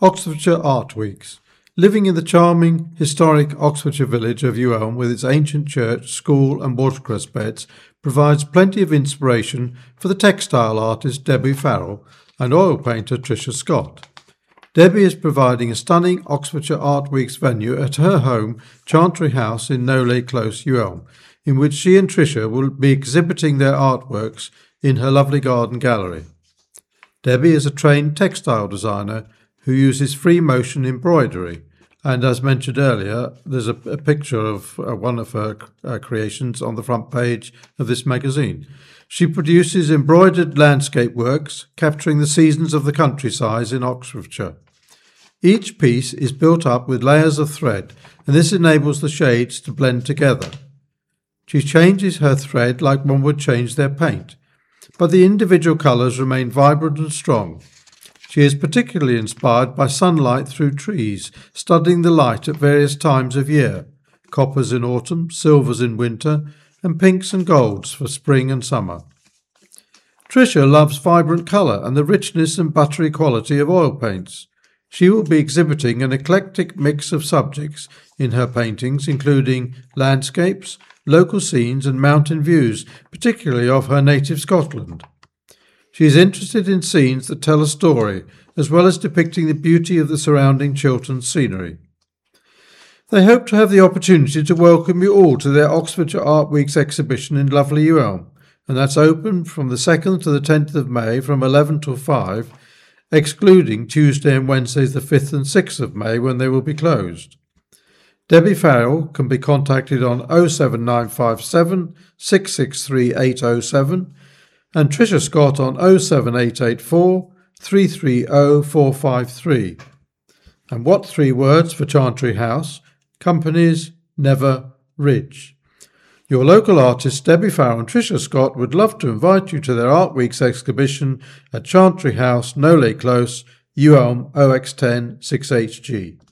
Oxfordshire Art Weeks. Living in the charming, historic Oxfordshire village of Ulm with its ancient church, school and watercress beds provides plenty of inspiration for the textile artist Debbie Farrell and oil painter Tricia Scott. Debbie is providing a stunning Oxfordshire Art Weeks venue at her home, Chantry House in Knowley Close, Ulm, in which she and Tricia will be exhibiting their artworks in her lovely garden gallery. Debbie is a trained textile designer who uses free motion embroidery, and as mentioned earlier, there's a picture of one of her creations on the front page of this magazine. She produces embroidered landscape works capturing the seasons of the countryside in Oxfordshire. Each piece is built up with layers of thread, and this enables the shades to blend together. She changes her thread like one would change their paint, but the individual colours remain vibrant and strong. She is particularly inspired by sunlight through trees, studying the light at various times of year, coppers in autumn, silvers in winter, and pinks and golds for spring and summer. Tricia loves vibrant colour and the richness and buttery quality of oil paints. She will be exhibiting an eclectic mix of subjects in her paintings, including landscapes, local scenes and mountain views, particularly of her native Scotland. She is interested in scenes that tell a story, as well as depicting the beauty of the surrounding Chiltern scenery. They hope to have the opportunity to welcome you all to their Oxfordshire Art Weeks exhibition in lovely Ulm, and that's open from the 2nd to the 10th of May from 11 till 5, excluding Tuesday and Wednesdays the 5th and 6th of May when they will be closed. Debbie Farrell can be contacted on 07957 663 807 and Tricia Scott on 07884 330 453. And what 3 words for Chantry House? Companies never rich. Your local artists Debbie Farrell and Tricia Scott would love to invite you to their Art Weeks exhibition at Chantry House, Knowley Close, Ulm, OX10 6HG.